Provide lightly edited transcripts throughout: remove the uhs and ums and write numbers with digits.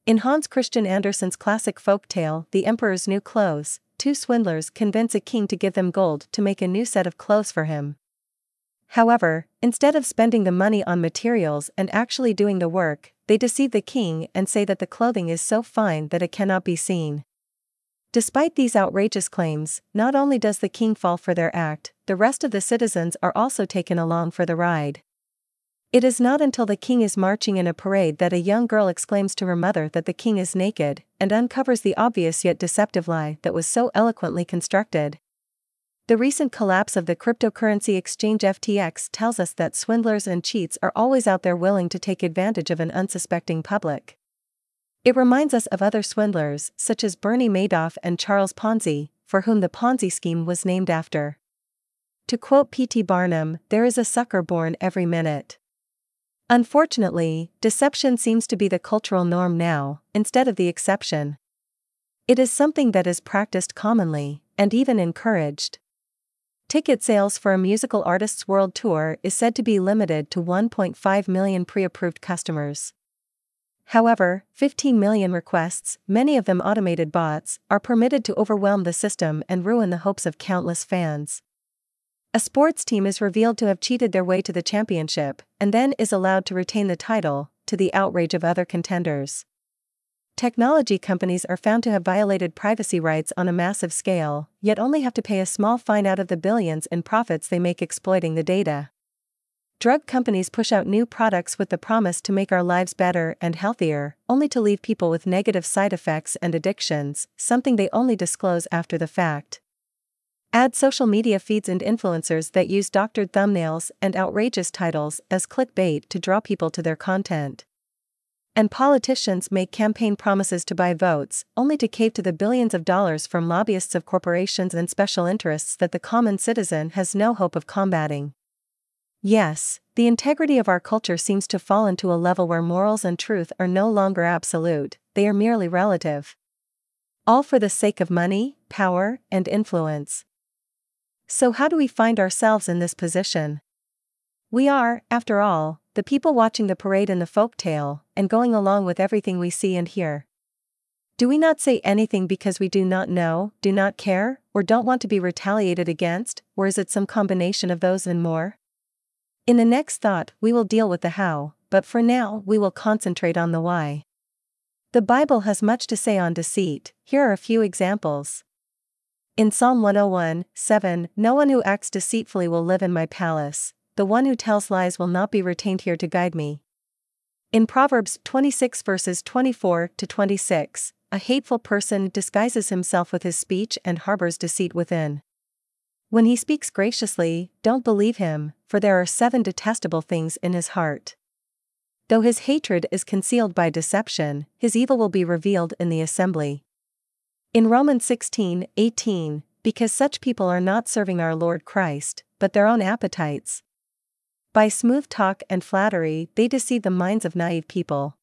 In Hans Christian Andersen's classic folk tale, The Emperor's New Clothes, two swindlers convince a king to give them gold to make a new set of clothes for him. However, instead of spending the money on materials and actually doing the work, they deceive the king and say that the clothing is so fine that it cannot be seen. Despite these outrageous claims, not only does the king fall for their act, the rest of the citizens are also taken along for the ride. It is not until the king is marching in a parade that a young girl exclaims to her mother that the king is naked, and uncovers the obvious yet deceptive lie that was so eloquently constructed. The recent collapse of the cryptocurrency exchange FTX tells us that swindlers and cheats are always out there willing to take advantage of an unsuspecting public. It reminds us of other swindlers, such as Bernie Madoff and Charles Ponzi, for whom the Ponzi scheme was named after. To quote P.T. Barnum, "There is a sucker born every minute." Unfortunately, deception seems to be the cultural norm now, instead of the exception. It is something that is practiced commonly, and even encouraged. Ticket sales for a musical artist's world tour is said to be limited to 1.5 million pre-approved customers. However, 15 million requests, many of them automated bots, are permitted to overwhelm the system and ruin the hopes of countless fans. A sports team is revealed to have cheated their way to the championship, and then is allowed to retain the title, to the outrage of other contenders. Technology companies are found to have violated privacy rights on a massive scale, yet only have to pay a small fine out of the billions in profits they make exploiting the data. Drug companies push out new products with the promise to make our lives better and healthier, only to leave people with negative side effects and addictions, something they only disclose after the fact. Add social media feeds and influencers that use doctored thumbnails and outrageous titles as clickbait to draw people to their content. And politicians make campaign promises to buy votes, only to cave to the billions of dollars from lobbyists of corporations and special interests that the common citizen has no hope of combating. Yes, the integrity of our culture seems to fall into a level where morals and truth are no longer absolute, they are merely relative. All for the sake of money, power, and influence. So how do we find ourselves in this position? We are, after all, the people watching the parade in the folk tale, and going along with everything we see and hear. Do we not say anything because we do not know, do not care, or don't want to be retaliated against, or is it some combination of those and more? In the next thought we will deal with the how, but for now we will concentrate on the why. The Bible has much to say on deceit. Here are a few examples. In Psalm 101:7, "No one who acts deceitfully will live in my palace. The one who tells lies will not be retained here to guide me." In Proverbs 26 verses 24 to 26, "A hateful person disguises himself with his speech and harbors deceit within. When he speaks graciously, don't believe him, for there are 7 detestable things in his heart. Though his hatred is concealed by deception, his evil will be revealed in the assembly." In Romans 16:18, "Because such people are not serving our Lord Christ, but their own appetites. By smooth talk and flattery they deceive the minds of naive people."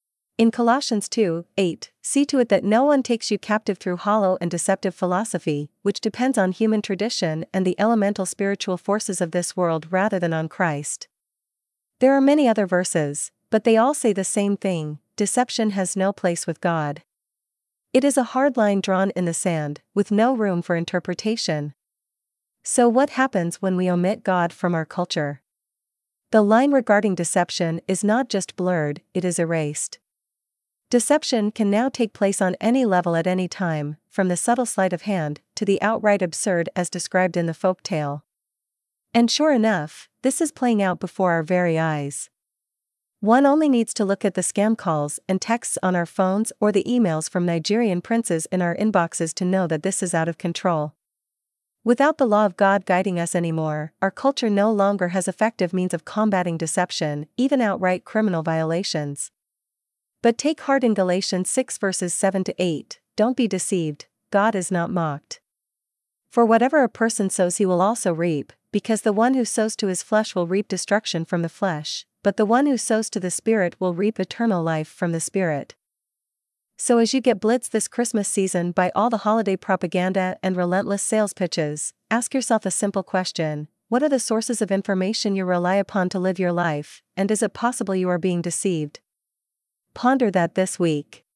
In Colossians 2:8, "See to it that no one takes you captive through hollow and deceptive philosophy, which depends on human tradition and the elemental spiritual forces of this world rather than on Christ." There are many other verses, but they all say the same thing: deception has no place with God. It is a hard line drawn in the sand, with no room for interpretation. So what happens when we omit God from our culture? The line regarding deception is not just blurred, it is erased. Deception can now take place on any level at any time, from the subtle sleight of hand to the outright absurd as described in the folk tale. And sure enough, this is playing out before our very eyes. One only needs to look at the scam calls and texts on our phones or the emails from Nigerian princes in our inboxes to know that this is out of control. Without the law of God guiding us anymore, our culture no longer has effective means of combating deception, even outright criminal violations. But take heart in Galatians 6 verses 7 to 8, "Don't be deceived, God is not mocked. For whatever a person sows he will also reap, because the one who sows to his flesh will reap destruction from the flesh, but the one who sows to the Spirit will reap eternal life from the Spirit." So as you get blitzed this Christmas season by all the holiday propaganda and relentless sales pitches, ask yourself a simple question: what are the sources of information you rely upon to live your life, and is it possible you are being deceived? Ponder that this week.